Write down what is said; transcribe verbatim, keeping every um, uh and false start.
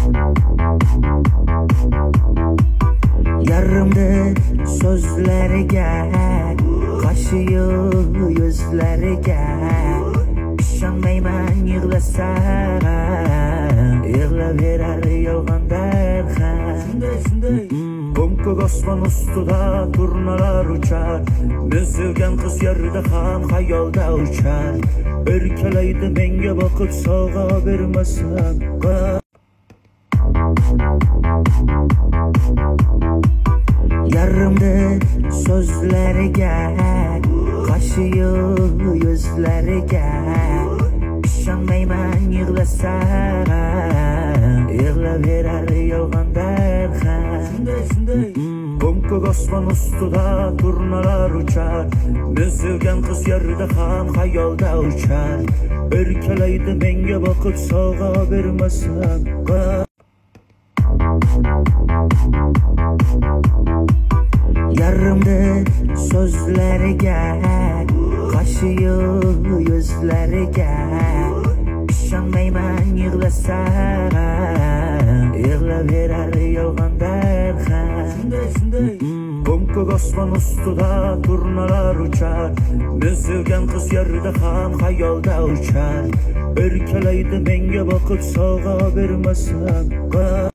Yarımdı sözleriga, qaşıyu yüzleriga. İşonmayman yig'lasam, yig'laverar yolg'ondan ham. Ko'k osmon ustida turnalar uchar, men sevgan qiz yerda ham xayolda uchar. Erkalaydi menga vaqt sovg'a bermasam. Yarımdı sözleriga, qaşıyu yüzleriga. İşonmayman yig'lasam, yig'laverar yolg'ondan ham. Ko'k osmon ustida turnalar uchar, men sevgan qiz yerda ham xayolda uchar. Erkalaydi menga vaqt sovg'a bermasam. Yarımdı sözleriga, qaşıyu yüzleriga. İşonmayman yig'lasam, yig'laverar yolg'ondan ham. Ko'k osmon ustida turnalar uchar, men sevgan qiz yerda ham xayolda uchar. Erkalaydi menga vaqt sovg'a bermasam.